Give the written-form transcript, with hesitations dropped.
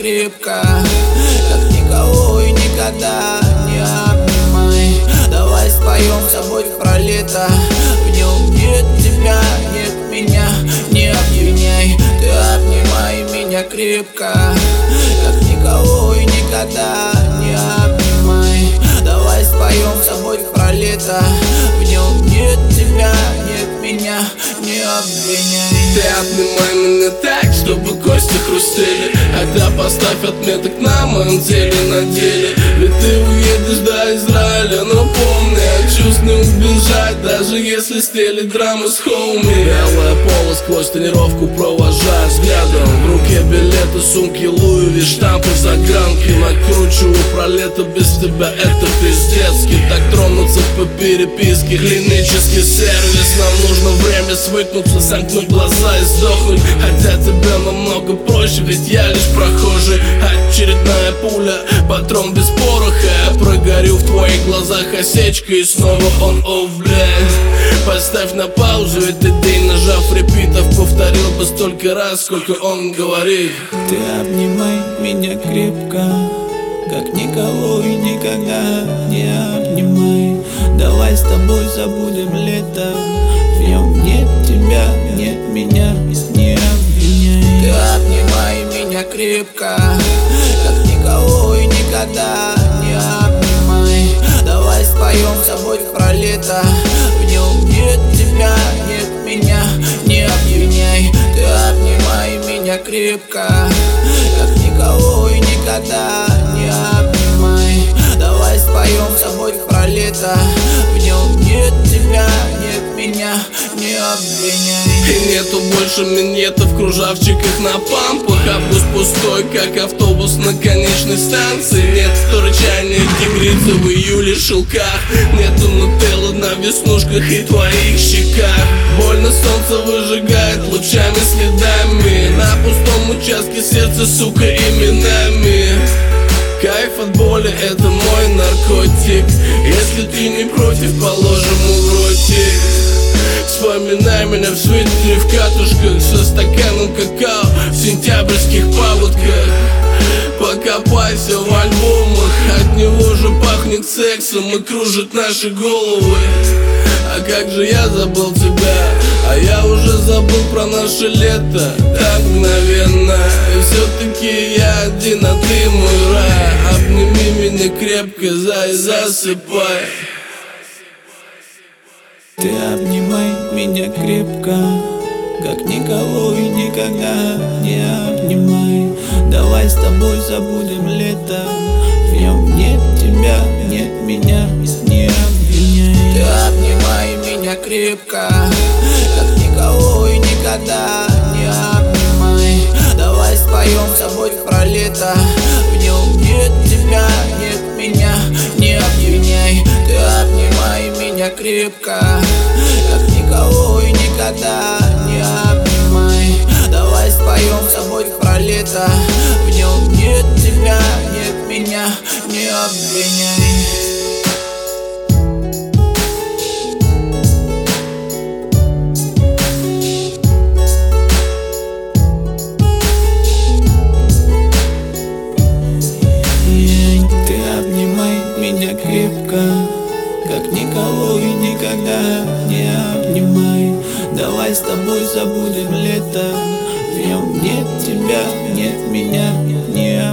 крепко, как никого и никогда не обнимай. Давай споем, забудь про лето. В нем нет тебя, нет меня, не обвиняй. Ты обнимай меня крепко, как никого и никогда не обнимай. Давай споем, забудь про лето. В нем нет тебя, нет меня, не обвиняй. Ты обнимай меня так, чтобы кости хрустели, тогда поставь отметок на моем теле, на деле. Ведь ты уедешь до Израиля, но помни, от чувств не убежать, даже если стелит драма с хоуми. Белое поло сквозь тренировку провожаю взглядом. В руке билеты, сумки, Луи, штампы, загранки. Накручиваю про лето, без тебя это пиздецки. Так тронуться по переписке, клинический сервис. Нам нужно время свыкнуться, сомкнуть глаза и сдохнуть. Хотя тебе намного проще, ведь я лишь прохожий. Очередная пуля, патрон без пороха. Я прогорю в твоих глазах осечка, и снова он, о, блядь. Поставь на паузу этот день, нажав репитов. Повторил бы столько раз, сколько он говорит. Ты обнимай меня крепко, как никого и никогда не обнимай. Давай с тобой забудем лето. В нем нет тебя, нет меня, не обвиняй. Ты обнимай меня крепко, как никого и никогда не обнимай. Давай споем, забудь про лето. В нем нет тебя, нет меня, не обвиняй. Ты обнимай меня крепко, как никого и никогда не обнимай. Давай споем, забудь про лето. В нем нет тебя, нет меня, не обвиняй. И нету больше минетов в кружавчиках на пампах. Август пустой, как автобус на конечной станции. Нет рычания тигрицы в июле шелках. Нету нутеллы на веснушках и твоих щеках. Больно солнце выжигает лучами следами. На пустом участке сердце, сука, именами. Кайф от боли — это мой наркотик. Если ты не против, положим в ротик. Вспоминай меня в свитере, в катушках, со стаканом какао в сентябрьских паводках. Покопайся в альбомах, от него же пахнет сексом и кружит наши головы. А как же я забыл тебя, а я уже забыл про наше лето так мгновенно. И все-таки я один, а ты мой рай. Обними меня крепко, засыпай. Ты обнимай меня крепко, как никого и никогда не обнимай. Давай с тобой забудем лето. В нем нет тебя, нет меня, не обвиняй. Ты обнимай меня крепко, как никого и никогда не обнимай. Давай споем, забудь про лето. В нем нет тебя, нет меня, не обвиняй. Ты обнимай меня крепко, как никого и никогда не обнимай. Давай споем, забудь про лето. В нем нет тебя, нет меня, не обвиняй. Ты обнимай меня крепко, как никого и никогда не обнимай. Давай с тобой забудем лето. В нем нет тебя, нет меня, не обнимай.